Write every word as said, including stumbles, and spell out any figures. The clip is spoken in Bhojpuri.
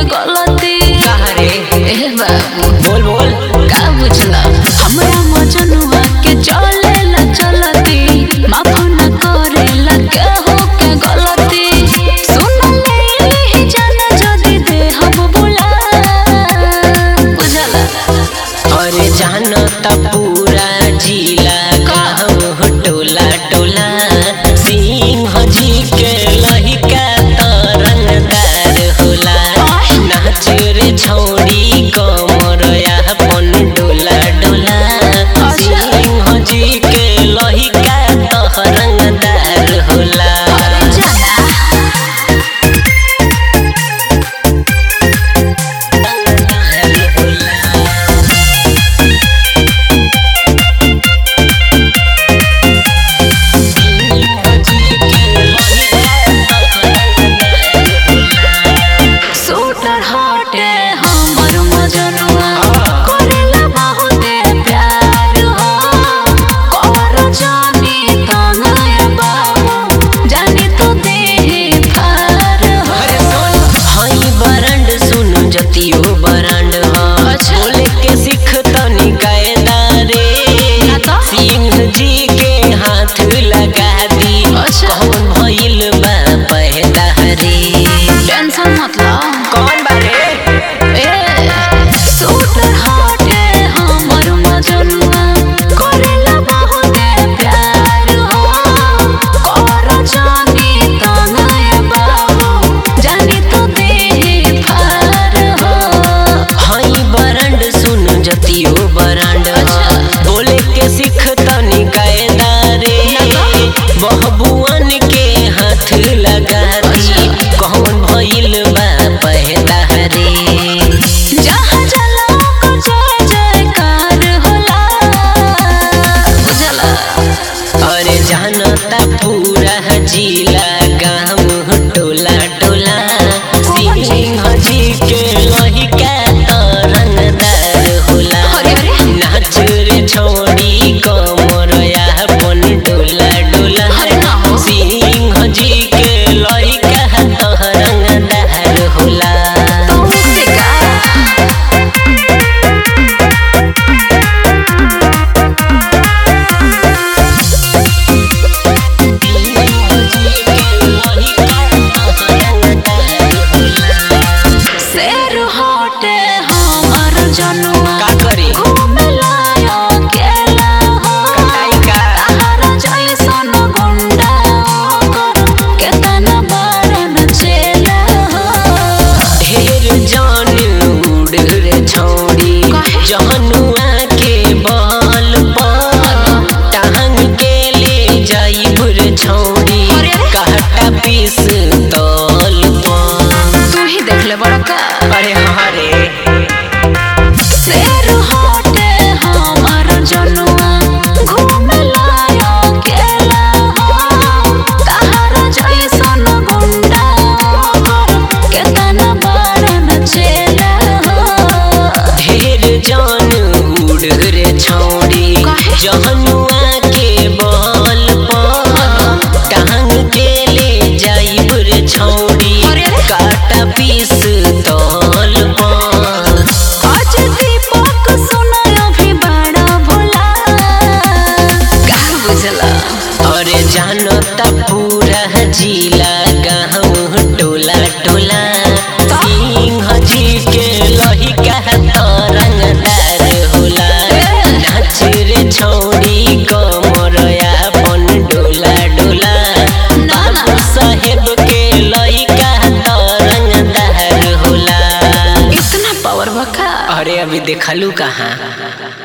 गलती रे ए बाबू बोल बोल का बुझला हमरा मजनुआ के चलेला चलती माफ न करेला के हो के गलती सुन ले जान जदी दे हम बुला बुझला अरे जानो त पूरा जिला गाँव टोला टोला सिंह जी के लहिका तरंगदार होला नाच रे छौड़ी कमरया पन डोला डोला सिंह जी के लहिका तरंगदार होला पूरा जिला गाँव टोला टोला सिंह जी के लहिका तरंगदार होला नाच रे छौड़ी कमरया पन डोला डोला सिंह जी के लहिका तरंगदार होला जहनुआ के बल पर टांग के ले जाई भुर छौड़ी कहटा पीस तल पर तू ही देख ले बड़का अरे हरे शेर हटे हमार जनुआ घूमेला अकेला ताहार जैसन गुंडा केतना बारन चेला जान उड़ रे छौड़ी जहनुआ के बल पर टांग के ले जाई रे छौड़ी काटा पीस तल पर आज दीपक सुना अभी बड़ा भोला का बुझला अरे जानो त पूरा जिला गाँव टोला टोला सिंह जी के लहिका तरंगदार होला नाच रे छौड़ी कमरया पन डोला डोला बाबू साहेब के लहिका तरंगदार होला इतना पावर बका अरे अभी देखलू कहाँ।